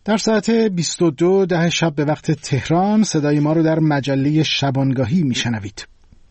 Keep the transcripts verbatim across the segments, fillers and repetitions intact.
در ساعت بیست و دو ده شب به وقت تهران صدای ما رو در مجله شبانگاهی میشنوید.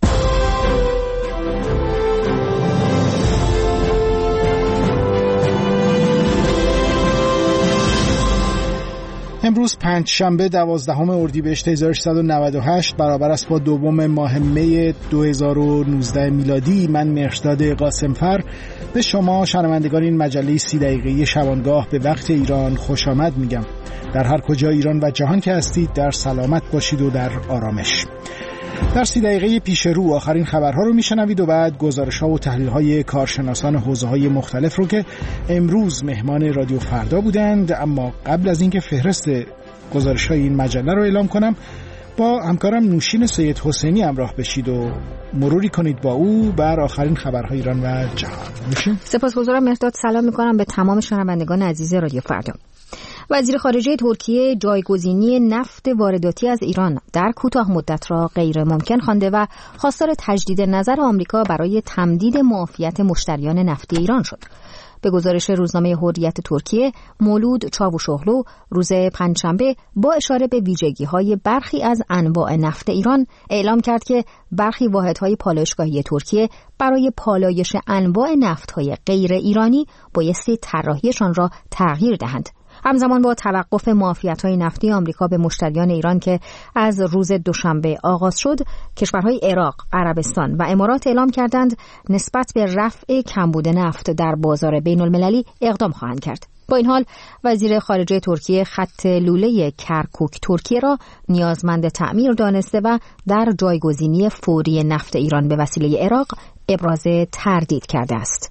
امروز پنجشنبه دوازدهم اردیبهشت هزار و سیصد و نود و هشت برابر است با دوم ماه می دو هزار و نوزده میلادی. من مهرداد قاسمفر به شما شنوندگان این مجله سی دقیقه‌ای شبانگاه به وقت ایران خوش آمد میگم. در هر کجا ایران و جهان که هستید در سلامت باشید و در آرامش. در سی دقیقه پیش رو آخرین خبرها رو میشنوید و بعد گزارش‌ها و تحلیل‌های کارشناسان حوزه‌های مختلف رو که امروز مهمان رادیو فردا بودند. اما قبل از اینکه فهرست گزارش‌های این مجله رو اعلام کنم، با همکارم نوشین سید حسینی همراه بشید و مروری کنید با او بر آخرین خبرهای ایران و جهان. نوشین. سپاسگزارم مهرداد. سلام می‌کنم به تمام شنوندگان عزیز رادیو فردا. وزیر خارجه ترکیه جایگزینی نفت وارداتی از ایران در کوتاه مدت را غیر ممکن خوانده و خواستار تجدید نظر آمریکا برای تمدید معافیت مشتریان نفتی ایران شد. به گزارش روزنامه حریت ترکیه، مولود چاوشوغلو روز پنجشنبه با اشاره به ویژگی‌های برخی از انواع نفت ایران اعلام کرد که برخی واحدهای پالایشگاهی ترکیه برای پالایش انواع نفت‌های غیر ایرانی بایستی طراحیشان را تغییر دهند. همزمان با توقف معافیت‌های نفتی آمریکا به مشتریان ایران که از روز دوشنبه آغاز شد، کشورهای عراق، عربستان و امارات اعلام کردند نسبت به رفع کمبود نفت در بازار بین‌المللی اقدام خواهند کرد. با این حال وزیر خارجه ترکیه خط لوله کرکوک ترکیه را نیازمند تعمیر دانسته و در جایگزینی فوری نفت ایران به وسیله عراق ابراز تردید کرده است.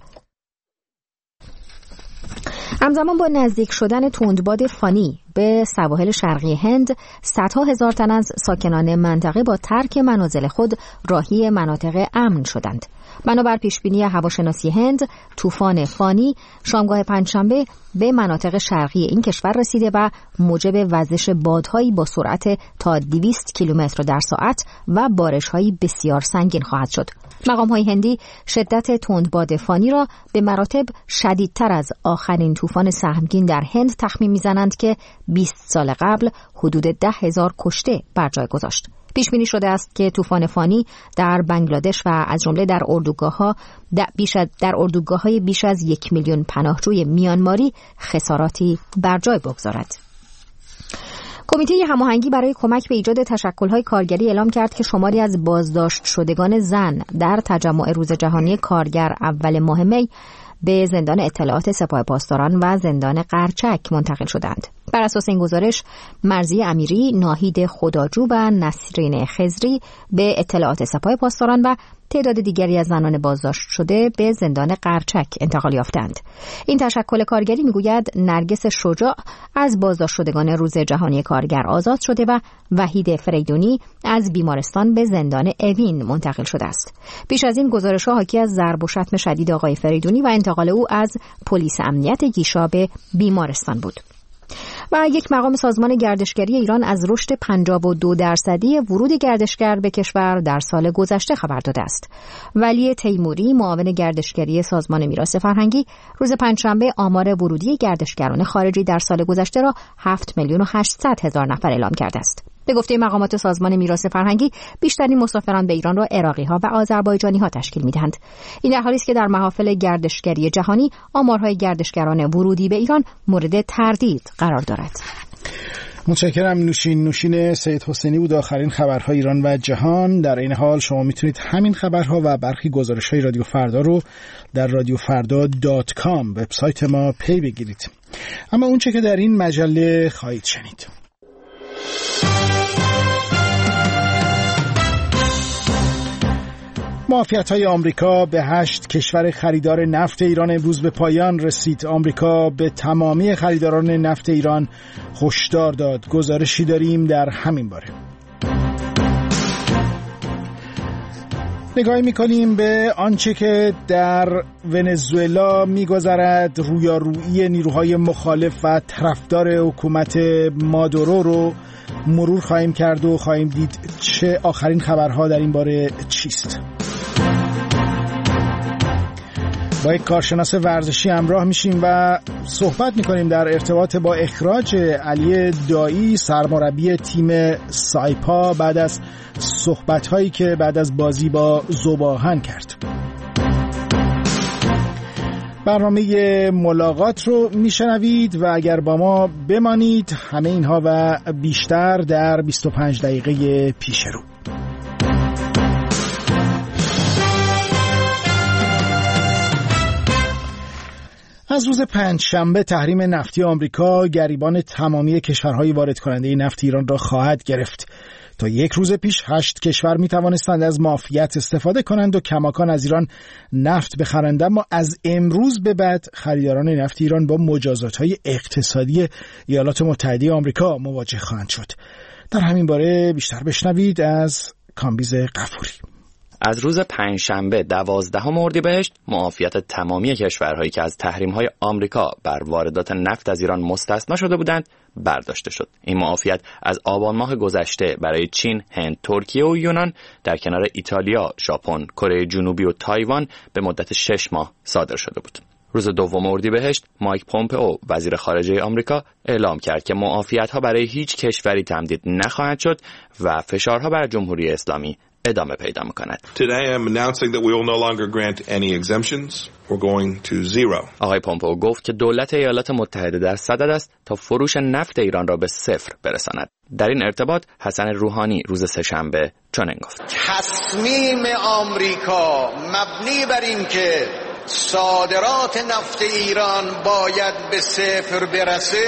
همزمان با نزدیک شدن تندباد فانی به سواحل شرقی هند، صدها هزار تن از ساکنان منطقه با ترک منازل خود راهی مناطق امن شدند. بنابر پیشبینی هواشناسی هند، طوفان فانی شامگاه پنجشنبه به مناطق شرقی این کشور رسیده و موجب وزش بادهایی با سرعت تا دویست کیلومتر در ساعت و بارش‌های بسیار سنگین خواهد شد. مقام‌های هندی شدت تندباد فانی را به مراتب شدیدتر از آخرین طوفان سهمگین در هند تخمین می‌زنند که بیست سال قبل حدود ده هزار کشته بر جای گذاشت. پیش بینی شده است که طوفان فانی در بنگلادش و از جمله در اردوگاه‌ها بیش از در اردوگاه‌های بیش از یک میلیون پناهجوی میانماری خساراتی بر جای بگذارد. کمیته هماهنگی برای کمک به ایجاد تشکل‌های کارگری اعلام کرد که شماری از بازداشت شدگان زن در تجمع روز جهانی کارگر اول ماه می به زندان اطلاعات سپاه پاسداران و زندان قرچک منتقل شدند. بر اساس این گزارش، مرضی امیری، ناهید خداجو و نسرین خضری به اطلاعات سپاه پاسداران و تعداد دیگری از زنان بازداشت شده به زندان قرچک انتقال یافتند. این تشکل کارگری میگوید نرگس شجاع از بازداشت شدگان روز جهانی کارگر آزاد شده و وحید فریدونی از بیمارستان به زندان اوین منتقل شده است. پیش از این گزارش‌ها حاکی از ضرب و شتم شدید آقای فریدونی و انتقال او از پلیس امنیت گیشا به بیمارستان بود. و یک مقام سازمان گردشگری ایران از رشد پنجاه و دو درصدی ورود گردشگر به کشور در سال گذشته خبر داده است. ولی تیموری، معاون گردشگری سازمان میراث فرهنگی، روز پنجشنبه آمار ورودی گردشگران خارجی در سال گذشته را هفت میلیون و هشتصد هزار نفر اعلام کرده است. به گفته مقامات سازمان میراث فرهنگی، بیشترین مسافران به ایران را عراقی‌ها و آذربایجانی‌ها تشکیل می‌دهند. این در حالی است که در محافل گردشگری جهانی آمارهای گردشگران ورودی به ایران مورد تردید قرار دارد. متشکرم نوشین. نوشین سید حسینی بود آخرین خبرهای ایران و جهان. در این حال شما میتونید همین خبرها و برخی گزارش‌های رادیو فردا رو در رادیو فردا دات کام وبسایت ما پی بگیرید. اما اون چه که در این مجله خواهید شنید: معافیت‌های آمریکا به هشت کشور خریدار نفت ایران امروز به پایان رسید. آمریکا به تمامی خریداران نفت ایران هشدار داد. گزارشی داریم در همین باره. نگاهی می‌کنیم به آنچه که در ونزوئلا می‌گذرد. رویارویی نیروهای مخالف و طرفدار حکومت مادورو رو مرور خواهیم کرد و خواهیم دید چه آخرین خبرها در این باره چیست. با یک کارشناس ورزشی همراه میشیم و صحبت میکنیم در ارتباط با اخراج علی دایی سرمربی تیم سایپا بعد از صحبت‌هایی که بعد از بازی با ذوب‌آهن کرد. برنامه ملاقات رو میشنوید و اگر با ما بمانید همه اینها و بیشتر در بیست و پنج دقیقه پیش رو. از روز پنجشنبه تحریم نفتی آمریکا گریبان تمامی کشورهای وارد کننده نفت ایران را خواهد گرفت. تا یک روز پیش هشت کشور می توانستند از معافیت استفاده کنند و کماکان از ایران نفت بخرند، اما از امروز به بعد خریداران نفت ایران با مجازات‌های اقتصادی ایالات متحده آمریکا مواجه خواهند شد. در همین باره بیشتر بشنوید از کامبیز غفوری. از روز پنجشنبه دوازدهم اردیبهشت معافیت تمامی کشورهایی که از تحریم‌های آمریکا بر واردات نفت از ایران مستثنا شده بودند برداشته شد. این معافیت از آبان ماه گذشته برای چین، هند، ترکیه و یونان در کنار ایتالیا، ژاپن، کره جنوبی و تایوان به مدت شش ماه صادر شده بود. روز دوم اردیبهشت مایک پومپئو وزیر خارجه آمریکا اعلام کرد که معافیت‌ها برای هیچ کشوری تمدید نخواهد شد و فشارها بر جمهوری اسلامی ادامه پیدا می‌کند. Today I am announcing that we will no longer grant any exemptions. We're going to zero. آقای پومپئو گفت که دولت ایالات متحده در صدد است تا فروش نفت ایران را به صفر برساند. در این ارتباط حسن روحانی روز سه‌شنبه چنین گفت: تصمیم آمریکا مبنی بر این که صادرات نفت ایران باید به صفر برسه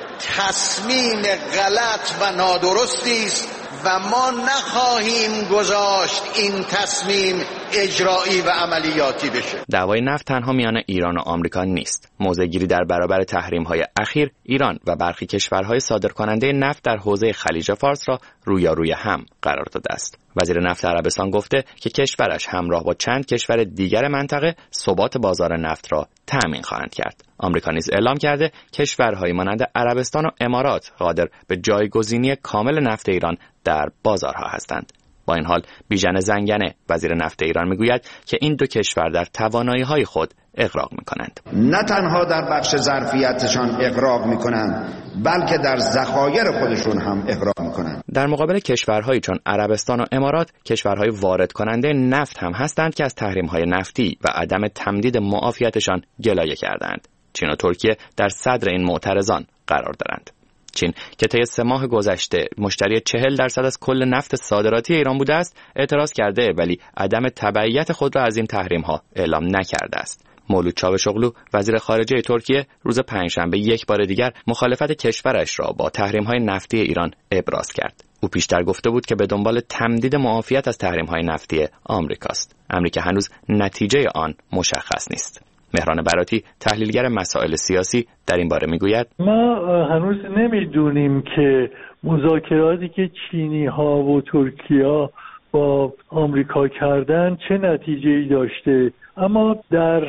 تصمیم غلط و نادرستی است و ما نخواهیم گذاشت این تصمیم اجرایی و عملیاتی بشه. دعوای نفت تنها میان ایران و آمریکا نیست. موضع‌گیری در برابر تحریم‌های اخیر ایران و برخی کشورهای صادرکننده نفت در حوزه خلیج فارس را رویاروی هم قرار داده است. وزیر نفت عربستان گفته که کشورش همراه با چند کشور دیگر منطقه ثبات بازار نفت را تأمین خواهند کرد. آمریکا نیز اعلام کرده کشورهای مانند عربستان و امارات قادر به جایگزینی کامل نفت ایران در بازارها هستند. با این حال بیژن زنگنه وزیر نفت ایران میگوید که این دو کشور در توانایی‌های خود اغراق می‌کنند. نه تنها در بخش ظرفیتشان اغراق می‌کنند بلکه در ذخایر خودشون هم اغراق می‌کنند. در مقابل کشورهایی چون عربستان و امارات کشورهای وارد کننده نفت هم هستند که از تحریم‌های نفتی و عدم تمدید معافیتشان گلایه کردند. چین و ترکیه در صدر این معترضان قرار دارند. چین که طی سه ماه گذشته مشتری چهل درصد از کل نفت صادراتی ایران بوده است اعتراض کرده ولی عدم تبعیت خود را از این تحریم‌ها اعلام نکرده است. مولود چاوشوغلو وزیر خارجه ترکیه روز پنجشنبه یک بار دیگر مخالفت کشورش را با تحریم‌های نفتی ایران ابراز کرد. او پیشتر گفته بود که به دنبال تمدید معافیت از تحریم‌های نفتی آمریکاست، امری که هنوز نتیجه آن مشخص نیست. مهران براتی تحلیلگر مسائل سیاسی در این باره میگوید: ما هنوز نمیدونیم که مذاکراتی که چینی ها و ترکیه با آمریکا کردن چه نتیجه‌ای داشته، اما در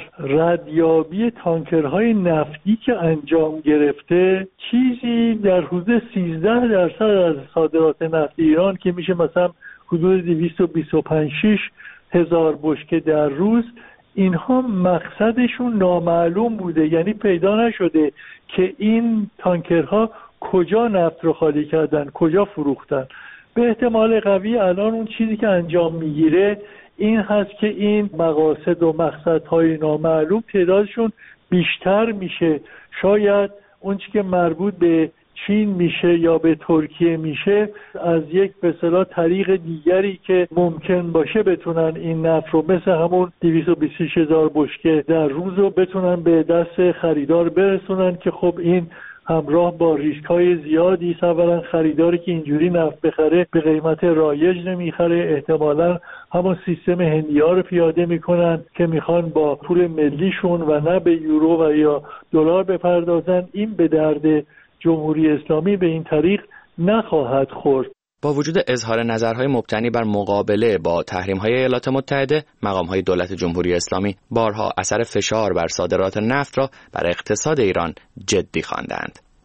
ردیابی تانکرهای نفتی که انجام گرفته چیزی در حدود سیزده درصد از صادرات نفت ایران که میشه مثلا حدود دویست و بیست و پنج هزار بشکه در روز، اینها مقصدشون نامعلوم بوده، یعنی پیدا نشده که این تانکرها کجا نفت رو خالی کردن، کجا فروختن. به احتمال قوی الان اون چیزی که انجام میگیره این هست که این مقاصد و مقصدهای نامعلوم تعدادشون بیشتر میشه. شاید اون چیزی که مربوط به چین میشه یا به ترکیه میشه از یک به اصطلاح طریق دیگری که ممکن باشه بتونن این نفت رو مثل همون دویست و بیست و شش هزار بشکه در روز رو بتونن به دست خریدار برسونن که خب این همراه با ریسک‌های زیادی است. اولا خریداری که اینجوری نفت بخره به قیمت رایج نمیخره، احتمالاً همون سیستم هندی‌ها رو پیاده میکنن که میخوان با پول ملیشون و نه به یورو و یا دلار بپردازن. این به درد جمهوری اسلامی به این طریق نخواهد خورد. با وجود اظهار نظرهای مبتنی بر مقابله با تحریم‌های ایالات متحده، مقام‌های دولت جمهوری اسلامی بارها اثر فشار بر صادرات نفت را بر اقتصاد ایران جدی خواندند.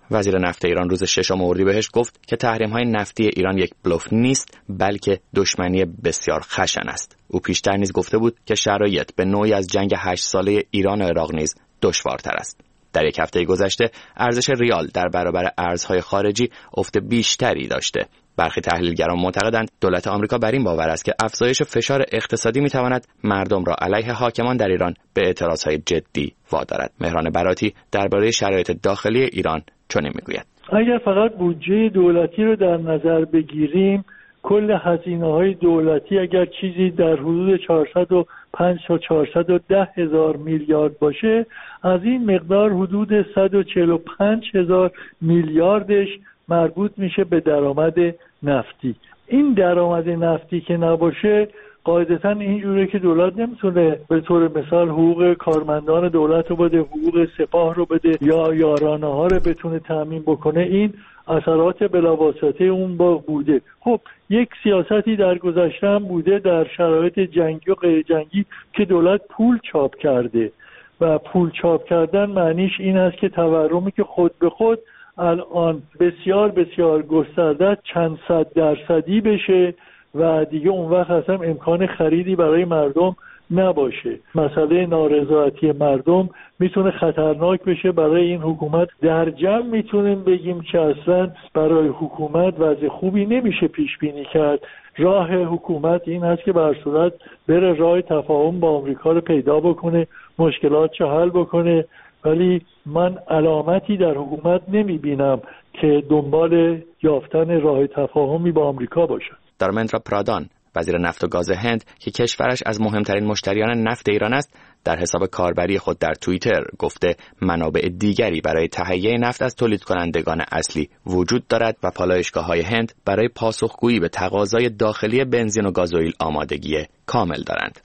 وزیر نفت ایران روز ششم اردیبهشت گفت که تحریم‌های نفتی ایران یک بلوف نیست، بلکه دشمنی بسیار خشن است. او پیشتر نیز گفته بود که شرایط به نوعی از جنگ هشت ساله ایران و عراق نیز دشوارتر است. در یک هفته گذشته ارزش ریال در برابر ارزهای خارجی افت بیشتری داشته. برخی تحلیلگران معتقدند دولت آمریکا بر این باور است که افزایش فشار اقتصادی میتواند مردم را علیه حاکمان در ایران به اعتراضهای جدی وادارد. مهران براتی درباره شرایط داخلی ایران چنین میگوید: اگر فقط بودجه دولتی رو در نظر بگیریم، کل هزینه‌های دولتی اگر چیزی در حدود چهارصد و پنج تا چهارصد و ده هزار میلیارد باشه، از این مقدار حدود صد و چهل و پنج هزار میلیاردش مربوط میشه به درآمد نفتی. این درآمد نفتی که نباشه، قاعدتا اینجوره که دولت نمیتونه به طور مثال حقوق کارمندان دولت رو بده، حقوق سپاه رو بده یا یارانه ها رو بتونه تامین بکنه. این اثرات بلاواسطه اون با بوده. خب یک سیاستی در گذشته هم بوده در شرایط جنگی و غیر جنگی که دولت پول چاپ کرده و پول چاپ کردن معنیش این است که تورمی که خود به خود الان بسیار بسیار گسترده چند صد درصدی بشه و دیگه اون وقت اصلا امکان خریدی برای مردم نباشه. مسئله نارضایتی مردم میتونه خطرناک بشه برای این حکومت. در جمع میتونیم بگیم که اصلا برای حکومت وضع خوبی نمیشه پیش بینی کرد. راه حکومت این هست که به هر صورت بره راه تفاهم با آمریکا رو پیدا بکنه، مشکلات چه حل بکنه، ولی من علامتی در حکومت نمیبینم که دنبال یافتن راه تفاهمی با آمریکا باشه. دارمندرا پرادان، وزیر نفت و گاز هند که کشورش از مهمترین مشتریان نفت ایران است، در حساب کاربری خود در توییتر گفته منابع دیگری برای تهیه نفت از تولید کنندگان اصلی وجود دارد و پالایشگاه‌های هند برای پاسخگویی به تقاضای داخلی بنزین و گازوئیل آمادگی کامل دارند.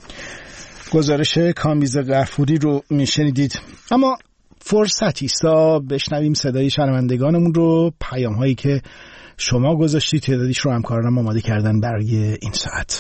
گزارش کامبیز غفوری رو میشنیدید. اما فرصتی است تا بشنویم صدای شنوندگانمون رو، پیام‌هایی که شما گذاشتید، تعدادیش رو همکارانم آماده کردن برای این ساعت.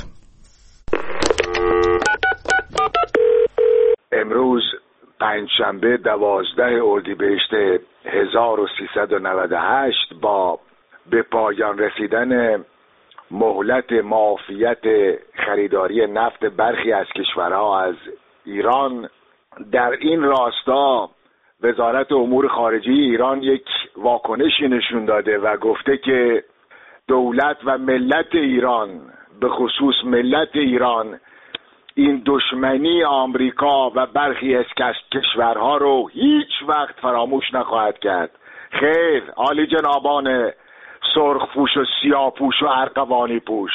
امروز پنجشنبه دوازده اردیبهشت هزار و سیصد و نود و هشت با به پایان رسیدن مهلت معافیت خریداری نفت برخی از کشورها از ایران، در این راستا وزارت امور خارجه ایران یک واکنشی نشون داده و گفته که دولت و ملت ایران، به خصوص ملت ایران، این دشمنی آمریکا و برخی از کشورها رو هیچ وقت فراموش نخواهد کرد. خیر، عالی جنابان سرخ پوش و سیاه پوش و ارغوانی پوش،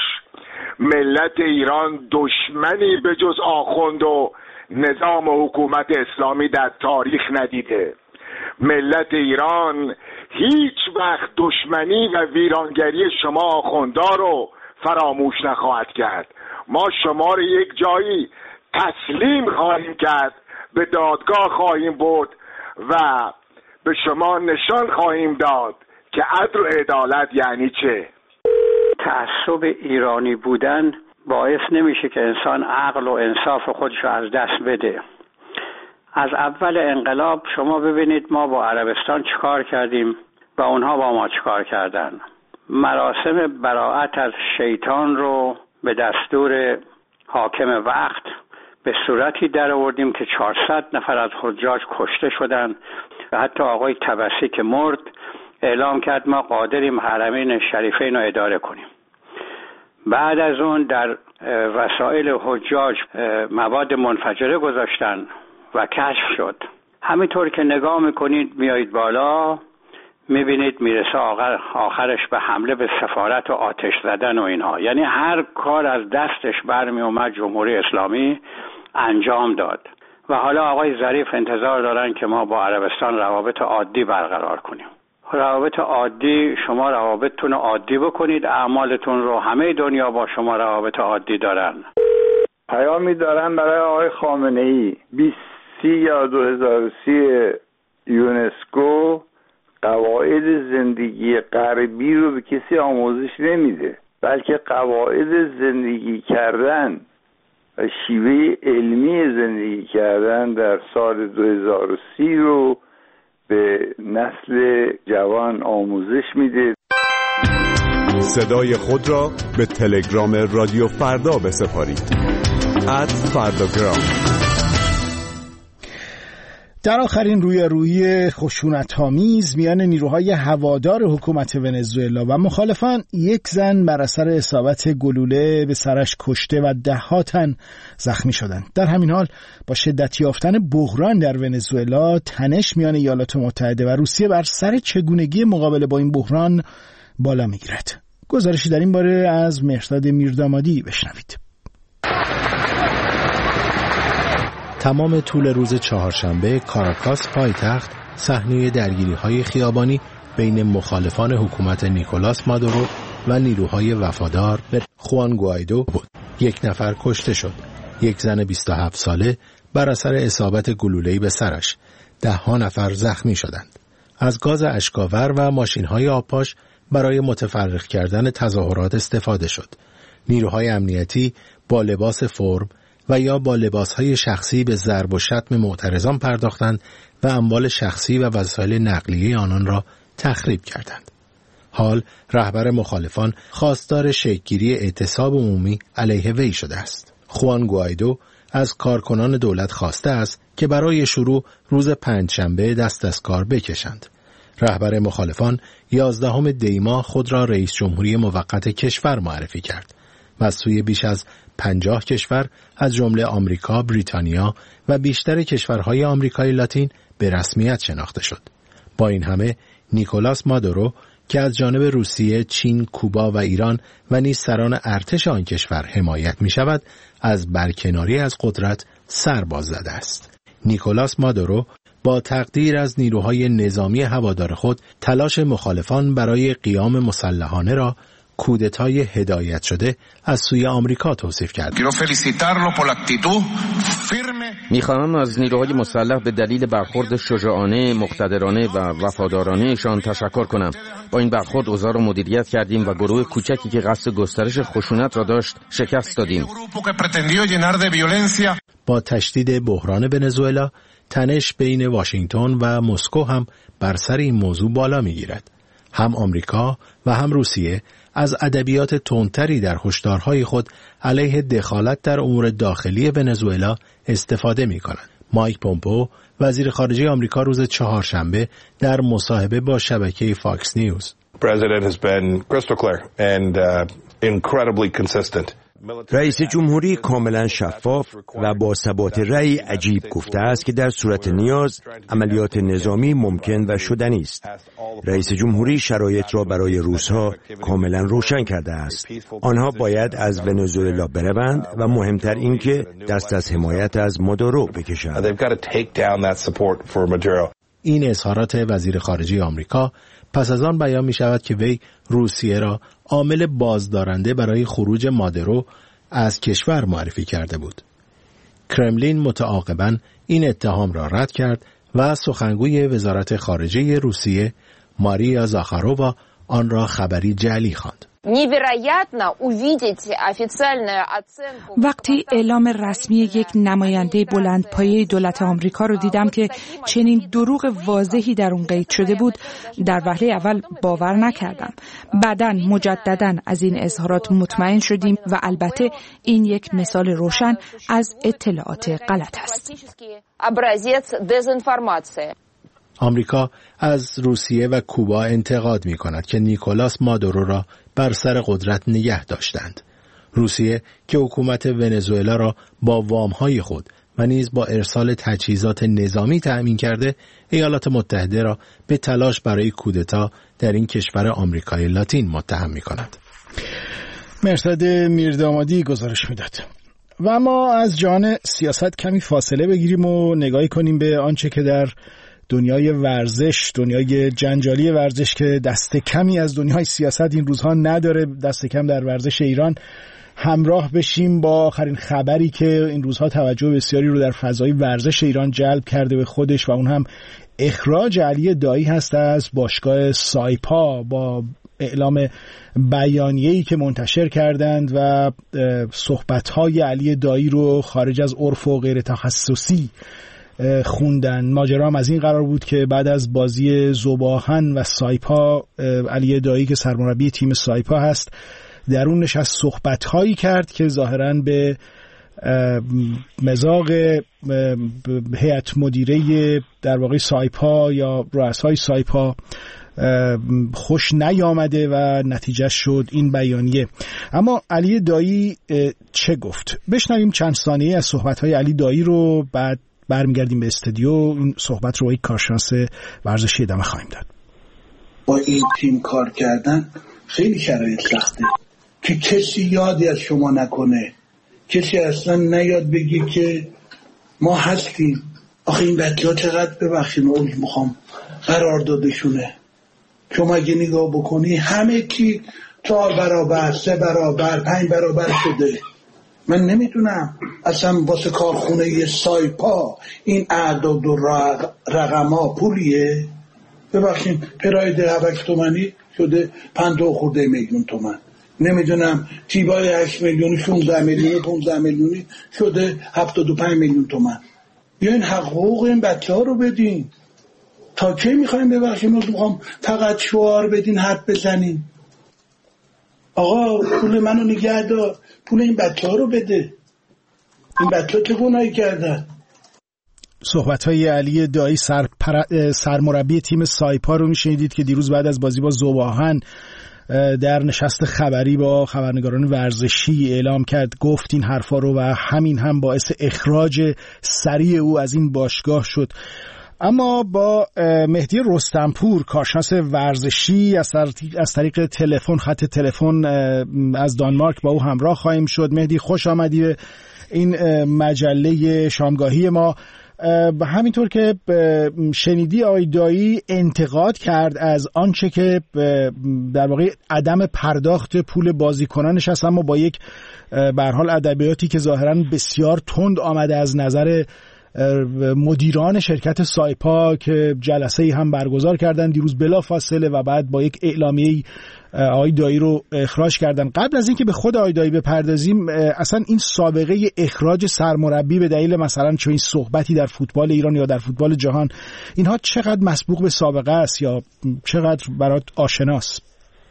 ملت ایران دشمنی به جز آخوند و نظام و حکومت اسلامی در تاریخ ندیده. ملت ایران هیچ وقت دشمنی و ویرانگری شما آخوندها رو فراموش نخواهد کرد. ما شما رو یک جایی تسلیم خواهیم کرد، به دادگاه خواهیم برد و به شما نشان خواهیم داد که عدل و عدالت یعنی چه. تعصب ایرانی بودن باعث نمیشه که انسان عقل و انصاف خودش رو از دست بده. از اول انقلاب شما ببینید ما با عربستان چیکار کردیم و اونها با ما چیکار کردن. مراسم براءت از شیطان رو به دستور حاکم وقت به صورتی در آوردیم که چهارصد نفر از حجاج کشته شدن و حتی آقای طبسی که مرد اعلام کرد ما قادریم حرمین شریفین رو اداره کنیم. بعد از اون در وسایل حجاج مواد منفجره گذاشتن و کشف شد. همینطور که نگاه میکنید میایید بالا میبینید میرسه آخر آخرش به حمله به سفارت و آتش زدن و اینها. یعنی هر کار از دستش برمی اومد جمهوری اسلامی انجام داد و حالا آقای ظریف انتظار دارن که ما با عربستان روابط عادی برقرار کنیم. روابط عادی، شما روابطتون عادی بکنید، اعمالتون رو همه دنیا با شما روابط عادی دارن. پیامی دارن برای آقای خامنه‌ای. بیست سی یا دو هزار و سی یونسکو قواعد زندگی غربی رو به کسی آموزش نمیده، بلکه قواعد زندگی کردن و شیوه علمی زندگی کردن در سال دو هزار و سی رو به نسل جوان آموزش میده. صدای خود را به تلگرام رادیو فردا بسپارید. ات فرداگرام. در آخرین رویارویی خشونت‌آمیز میان نیروهای هوادار حکومت ونزوئلا و مخالفان، یک زن بر اثر اصابت گلوله به سرش کشته و ده‌ها تن زخمی شدند. در همین حال با شدت یافتن بحران در ونزوئلا، تنش میان ایالات متحده و روسیه بر سر چگونگی مقابله با این بحران بالا میگیرد. گزارشی در این باره از مهرداد میردامادی بشنوید. تمام طول روز چهارشنبه کاراکاس پایتخت صحنه درگیری‌های خیابانی بین مخالفان حکومت نیکولاس مادورو و نیروهای وفادار به خوان گوایدو بود. یک نفر کشته شد. یک زن بیست و هفت ساله بر اثر اصابت گلوله‌ای به سرش. ده ها نفر زخمی شدند. از گاز اشکاور و ماشین‌های آبپاش برای متفرق کردن تظاهرات استفاده شد. نیروهای امنیتی با لباس فرم و یا با لباسهای شخصی به ضرب و شتم معترضان پرداختند و اموال شخصی و وسایل نقلیه آنان را تخریب کردند. حال رهبر مخالفان خواستار شکل‌گیری اعتصاب عمومی علیه وی شده است. خوان گوایدو از کارکنان دولت خواسته است که برای شروع روز پنجشنبه دست از کار بکشند. رهبر مخالفان یازدهم دی ماه خود را رئیس جمهوری موقت کشور معرفی کرد و از سوی بیش از پنجاه کشور از جمله آمریکا، بریتانیا و بیشتر کشورهای آمریکای لاتین به رسمیت شناخته شد. با این همه نیکولاس مادورو که از جانب روسیه، چین، کوبا و ایران و نیز سران ارتش آن کشور حمایت می شود، از برکناری از قدرت سر باز زده است. نیکولاس مادورو با تقدیر از نیروهای نظامی هوادار خود تلاش مخالفان برای قیام مسلحانه را کودتای هدایت شده از سوی آمریکا توصیف کرد. میخواهم از نیروهای مسلح به دلیل برخورد شجاعانه، مقتدرانه و وفادارانه‌شان تشکر کنم. با این برخورد اوضاع را مدیریت کردیم و گروه کوچکی که قصد گسترش خشونت را داشت شکست دادیم. با تشدید بحران ونزوئلا، تنش بین واشنگتن و مسکو هم بر سر این موضوع بالا میگیرد. هم آمریکا و هم روسیه از ادبیات تندتری در هشدارهای خود علیه دخالت در امور داخلی ونزوئلا استفاده می‌کنند. مایک پومپئو وزیر خارجه آمریکا روز چهارشنبه در مصاحبه با شبکه فاکس نیوز President has been crystal clear and uh, incredibly consistent. رئیس جمهوری کاملا شفاف و با ثبات رأی عجیب گفته است که در صورت نیاز عملیات نظامی ممکن و شدنی است. رئیس جمهوری شرایط را برای روس‌ها کاملا روشن کرده است. آنها باید از ونزوئلا بروند و مهمتر این که دست از حمایت از مادورو بکشند. این اظهارات وزیر خارجه آمریکا پس از آن بیان می شود که وی روسیه را عامل بازدارنده برای خروج مادورو از کشور معرفی کرده بود. کرملین متعاقباً این اتهام را رد کرد و سخنگوی وزارت خارجه روسیه ماریا زاخارووا آن را خبری جعلی خواند. وقتی اعلام رسمی یک نماینده بلندپایه دولت آمریکا رو دیدم که چنین دروغ واضحی در اون قید شده بود، در وهله اول باور نکردم. بعداً مجدداً از این اظهارات مطمئن شدیم و البته این یک مثال روشن از اطلاعات غلط است. آمریکا از روسیه و کوبا انتقاد می کند که نیکولاس مادورو را بر سر قدرت نگه داشتند. روسیه که حکومت ونزوئلا را با وام‌های خود و نیز با ارسال تجهیزات نظامی تأمین کرده، ایالات متحده را به تلاش برای کودتا در این کشور آمریکای لاتین متهم می کند. مهرداد میردامادی گزارش میداد. و ما از جان سیاست کمی فاصله بگیریم و نگاهی کنیم به آنچه که در دنیای ورزش، دنیای جنجالی ورزش که دست کمی از دنیای سیاست این روزها نداره، دست کم در ورزش ایران، همراه بشیم با آخرین خبری که این روزها توجه بسیاری رو در فضای ورزش ایران جلب کرده به خودش و اون هم اخراج علی دایی هست از باشگاه سایپا با اعلام بیانیه‌ای که منتشر کردند و صحبت‌های علی دایی رو خارج از عرف و غیر تخصصی خوندن. ماجرا هم از این قرار بود که بعد از بازی ذوب‌آهن و سایپا، علی دایی که سرمربی تیم سایپا هست در اون نشست صحبت‌هایی کرد که ظاهراً به مزاق هیئت مدیره در واقع سایپا یا رؤسای سایپا خوش نیامده و نتیجه شد این بیانیه. اما علی دایی چه گفت؟ بشنویم چند ثانیه از صحبت‌های علی دایی رو، بعد برمیگردیم به استودیو. این صحبت رو با یک کارشناس ورزشی ادامه خواهیم داد. با این تیم کار کردن خیلی شرایط سخته که کسی یادی از شما نکنه، کسی اصلا نیاد بگی که ما هستیم. آخه این بچه‌ها چقدر ببخشید اون میخوام قراردادشونه، شما اگه نگاه بکنی همه کی چهار برابر، سه برابر، پنج برابر شده. من نمیدونم اصلا واسه کارخونه سایپا این اعداد و رقم‌ها پولیه؟ ببخشید پراید هفت تومانی شده پنجاه خورده میلیون تومان. نمیدونم تیبای هشت میلیونی، شانزده میلیونی، پانزده میلیونی شده هفتاد و پنج میلیون تومان. یا این حقوق این بچه ها رو بدین. تا کی میخوایم ببخشیم؟ میخوام فقط شعار بدین، حرف بزنین. آقا پول منو نگه دار، پول این بچه ها رو بده. این بچه ها چه گناهی کردن؟ صحبت‌های علی دایی سرپر... سرمربی تیم سایپا رو میشنیدید که دیروز بعد از بازی با ذوب‌آهن در نشست خبری با خبرنگاران ورزشی اعلام کرد، گفت این حرفا رو و همین هم باعث اخراج سریع او از این باشگاه شد. اما با مهدی رستمپور کارشناس ورزشی از طریق تلفن، خط تلفن از دانمارک با او همراه خواهیم شد. مهدی خوش آمدی به این مجله شامگاهی ما. همینطور که شنیدی آقای دایی انتقاد کرد از آنچه که در واقع عدم پرداخت پول بازیکنانش است، اما با یک به هر حال ادبیاتی که ظاهراً بسیار تند آمده از نظر مدیران شرکت سایپا که جلسه‌ای هم برگزار کردن دیروز بلافاصله و بعد با یک اعلامیه آقای دایی رو اخراج کردن. قبل از اینکه به خود آقای دایی بپردازیم، اصلا این سابقه اخراج سرمربی به دلیل مثلا چه این صحبتی در فوتبال ایران یا در فوتبال جهان، اینها چقدر مسبوق به سابقه است یا چقدر برات آشناست؟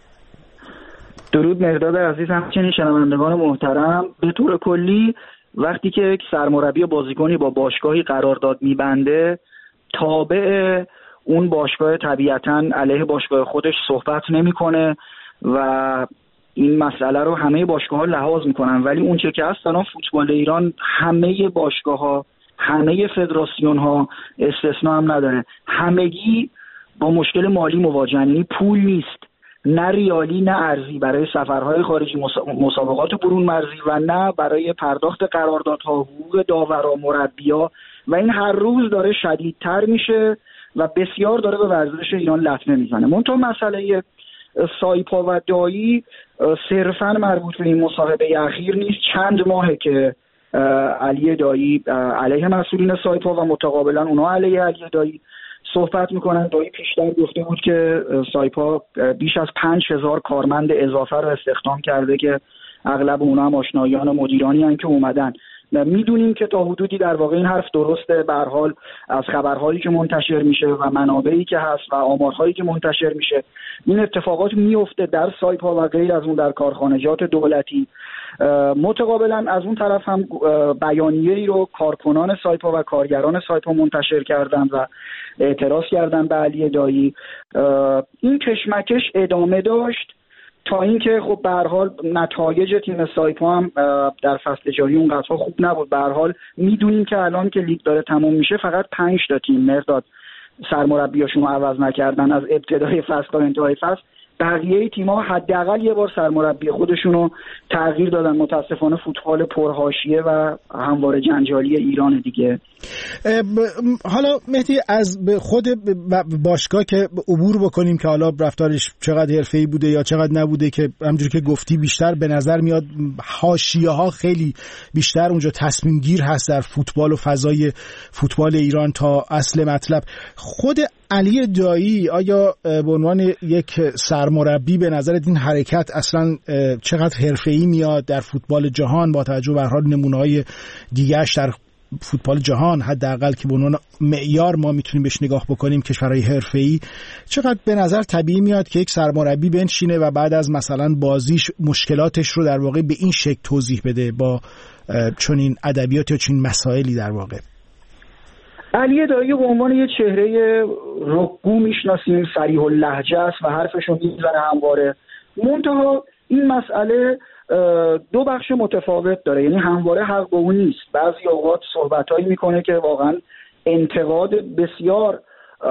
درود مرداد عزیز، همچنین شنوندگان محترم. به طور کلی وقتی که یک سرمربی بازیکنی با باشگاهی قرارداد میبنده، تابع اون باشگاه طبیعتاً علیه باشگاه خودش صحبت نمیکنه و این مسئله رو همه باشگاه‌ها لحاظ میکنن. ولی اون چه که هست الان فوتبال ایران همه باشگاه‌ها، همه فدراسیون‌ها استثنا هم نداره، همگی با مشکل مالی مواجهن. یعنی پول نیست، نه ریالی نه ارزی، برای سفرهای خارجی، مسابقات برون مرزی و نه برای پرداخت قراردادها، حقوق داورا، مربی‌ها، و این هر روز داره شدیدتر میشه و بسیار داره به ورزش ایران لطمه میزنه. منتها مسئله سایپا و دایی صرفاً مربوط به این مصاحبه اخیر نیست. چند ماهه که علی دایی علیه مسئولین سایپا و متقابلا اونا علیه علی دایی صحبت میکنن. دایی پیشتر گفته بود که سایپا بیش از پنج هزار کارمند اضافه رو استخدام کرده که اغلب اونا هم آشنایان و مدیرانی هستند که اومدن. میدونیم که تا حدودی در واقع این حرف درسته. به هر حال از خبرهایی که منتشر میشه و منابعی که هست و آمارهایی که منتشر میشه، این اتفاقات میفته در سایپا و غیر از اون در کارخانجات دولتی. متقابلا از اون طرف هم بیانیه‌ای رو کارکنان سایپا و کارگران سایپا منتشر کردن و اعتراض کردن به علی دایی. این کشمکش ادامه داشت تا اینکه خب به هر حال نتایج تیم سایپا هم در فصل جاری اونقدر خوب نبود. به هر حال میدونیم که الان که لیگ داره تموم میشه فقط پنج تا تیم مرداد سرمربیاشون رو عوض نکردن از ابتدای فصل تا انتهای فصل. بقیه تیم‌ها حداقل یه بار سرمربی خودشون رو تغییر دادن. متاسفانه فوتبال پرحاشیه و همواره جنجالی ایران دیگه. حالا مهدی از خود باشگاه که عبور بکنیم که حالا رفتارش چقدر حرفه‌ای بوده یا چقدر نبوده، که همونجوری که گفتی بیشتر به نظر میاد حاشیه‌ها خیلی بیشتر اونجا تصمیم گیر هست در فوتبال و فضای فوتبال ایران تا اصل مطلب. خود علی دایی آیا به عنوان یک سرمربی به نظرت این حرکت اصلا چقدر حرفه‌ای میاد در فوتبال جهان با توجه به هر حال نمونه‌های دیگه‌اش در فوتبال جهان، حداقل که به عنوان معیار ما میتونیم بهش نگاه بکنیم، کشورهای حرفه‌ای، چقدر به نظر طبیعی میاد که یک سرمربی بنشینه و بعد از مثلا بازیش مشکلاتش رو در واقع به این شکل توضیح بده با چنین ادبیات یا چنین مسائلی. در واقع علی دایی به عنوان یه چهره رکگو میشناسیم، صریح اللهجه است و حرفشو میزنه همواره. منتها این مسئله دو بخش متفاوت داره، یعنی همواره حق به اون نیست. بعضی اوقات صحبتایی میکنه که واقعا انتقاد بسیار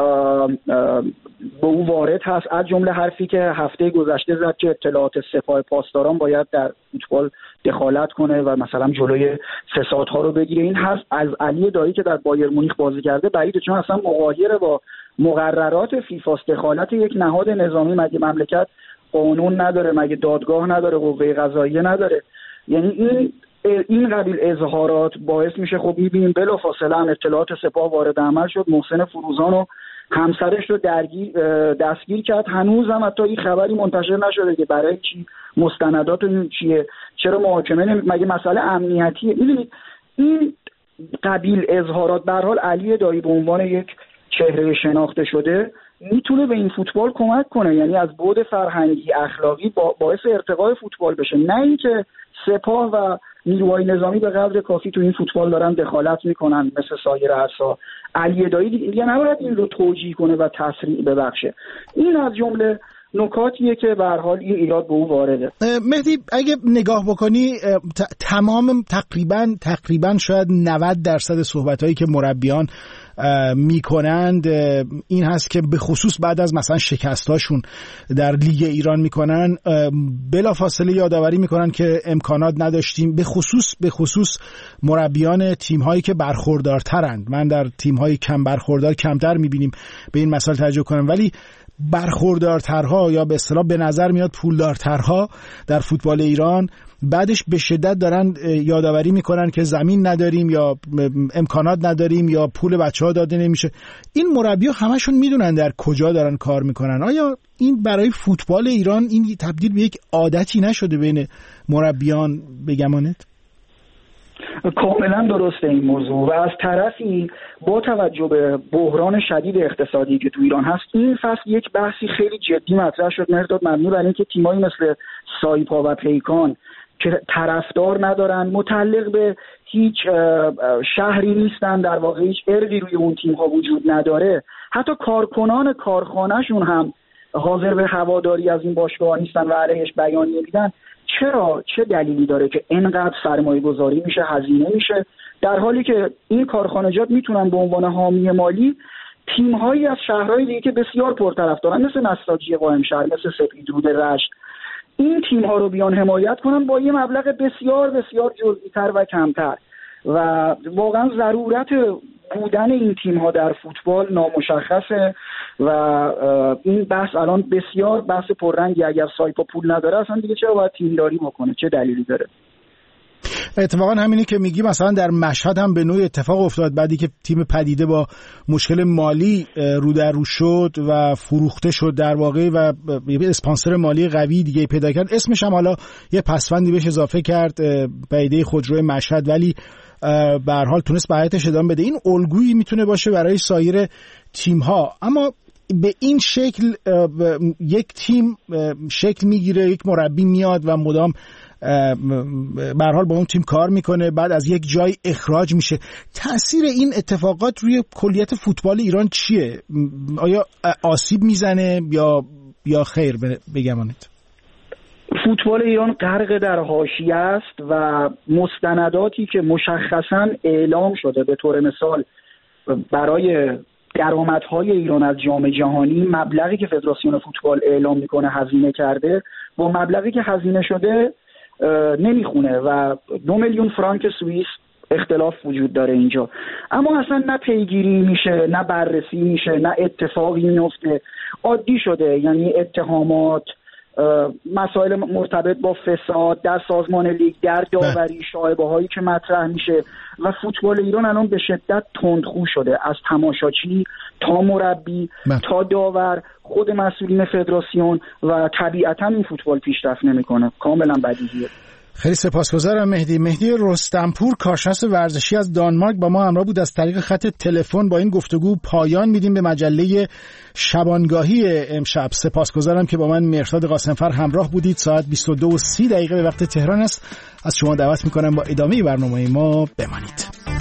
به او وارد هست، از جمله حرفی که هفته گذشته زد که اطلاعات سپاه پاسداران باید در فوتبال دخالت کنه و مثلا جلوی فسادها رو بگیره. این حرف از علی دایی که در بایر مونیخ بازی کرده بعیده، چون اصلا مغایر با مقررات فیفا. دخالت یک نهاد نظامی، مگه مملکت قانون نداره؟ مگه دادگاه نداره؟ قوه قضاییه نداره؟ یعنی این این قبیل اظهارات باعث میشه، خب میبینیم بلافاصله اطلاعات سپاه وارد عمل شد، محسن فروزان و همسرش رو درگیر دستگیر کرد. هنوز هم حتی این خبری منتشر نشده که برای چی مستندات این چیه، چرا محاکمه نمی... مگه مسئله امنیتیه؟ میدونید این قبیل اظهارات به هر حال علی دایی به عنوان یک چهره شناخته شده میتونه به این فوتبال کمک کنه، یعنی از بعد فرهنگی اخلاقی با باعث ارتقای فوتبال بشه، نه اینکه سپاه و نیروهای نظامی به قدر کافی تو این فوتبال دارن دخالت میکنن مثل سایر عرصه‌ها. علی دایی دیگه نباید این رو توجیه کنه و تسریع ببخشه. این از جمله نکاتیه که به هر حال این ایراد به او وارده. مهدی اگه نگاه بکنی تمام تقریبا تقریبا شاید نود درصد صحبتایی که مربیان میکنند این هست که به خصوص بعد از مثلا شکستاشون در لیگ ایران میکنن بلافاصله یادآوری میکنن که امکانات نداشتیم، به خصوص به خصوص مربیان تیم هایی که برخوردارترند. من در تیم های کم برخوردار کمتر میبینیم به این مسئله توجه کنم، ولی برخوردارترها یا به اصطلاح به نظر میاد پولدارترها در فوتبال ایران بعدش به شدت دارن یادآوری میکنن که زمین نداریم یا امکانات نداریم یا پول بچه‌ها داده نمیشه. این مربی‌ها همشون میدونن در کجا دارن کار میکنن. آیا این برای فوتبال ایران این تبدیل به یک عادتی نشده بین مربیان بگمانید؟ کاملا درسته این موضوع. و از طرفی با توجه به بحران شدید اقتصادی که تو ایران هست، این فصل یک بحثی خیلی جدی مطرح شد مرداد، مبنی بر اینکه تیمایی مثل سایپا و پیکان که طرفدار ندارن، متعلق به هیچ شهری نیستن، در واقع هیچ ارقی روی اون تیم ها وجود نداره، حتی کارکنان کارخانهشون هم حاضر به هواداری از این باشگاه نیستن و علیهش بیانیه میدن. چرا؟ چه دلیلی داره که اینقدر سرمایه گذاری میشه، هزینه میشه، در حالی که این کارخانجات میتونن به عنوان حامی مالی تیم‌هایی از شهرهای دیگه که بسیار پرطرفدارن مثل نساجی قائمشهر، مثل سپیدرود رشت، این تیم‌ها رو بیان حمایت کنن با یه مبلغ بسیار بسیار جزئی‌تر و کمتر. و واقعا ضرورت بودن این تیم‌ها در فوتبال نامشخصه و این بحث الان بسیار بحث پررنگی. اگر سایپا پول نداره اصلا دیگه چرا باید تیمداری بکنه؟ چه دلیلی داره؟ اتفاقا همینی که میگی مثلا در مشهد هم به نوعی اتفاق افتاد بعدی که تیم پدیده با مشکل مالی رو در رو شد و فروخته شد در واقع و اسپانسر مالی قوی دیگه پیدا کرد، اسمش هم حالا یه پسوندی بهش اضافه کرد، پدیده خودروی مشهد، ولی به هر حال تونست حیاتش ادامه بده. این الگویی میتونه باشه برای سایر تیم ها. اما به این شکل یک تیم شکل میگیره، یک مربی میاد و مدام به هر حال با اون تیم کار میکنه، بعد از یک جای اخراج میشه. تأثیر این اتفاقات روی کلیت فوتبال ایران چیه؟ آیا آسیب میزنه یا یا خیر بگمانید؟ فوتبال ایران غرق در حاشیه است و مستنداتی که مشخصاً اعلام شده، به طور مثال برای درآمدهای ایران از جام جهانی، مبلغی که فدراسیون فوتبال اعلام میکنه هزینه کرده با مبلغی که هزینه شده نمیخونه و دو میلیون فرانک سوئیس اختلاف وجود داره اینجا. اما اصلا نه پیگیری میشه، نه بررسی میشه، نه اتفاقی میفته. عادی شده، یعنی اتهامات، مسائل مرتبط با فساد در سازمان لیگ، در داوری، شایبه هایی که مطرح میشه و فوتبال ایران الان به شدت تندخو شده، از تماشاچی تا مربی ده. تا داور، خود مسئولین فدراسیون، و طبیعتا این فوتبال پیشرفت نمیکنه. کاملا بدیهیه. خیلی سپاسگزارم مهدی. مهدی رستمپور کارشناس ورزشی از دانمارک با ما همراه بود از طریق خط تلفن. با این گفتگو پایان میدیم به مجله شبانگاهی امشب. سپاسگزارم که با من مهرداد قاسمفر همراه بودید. ساعت بیست و دو و سی دقیقه به وقت تهران است. از شما دعوت میکنم با ادامه برنامه ما بمانید.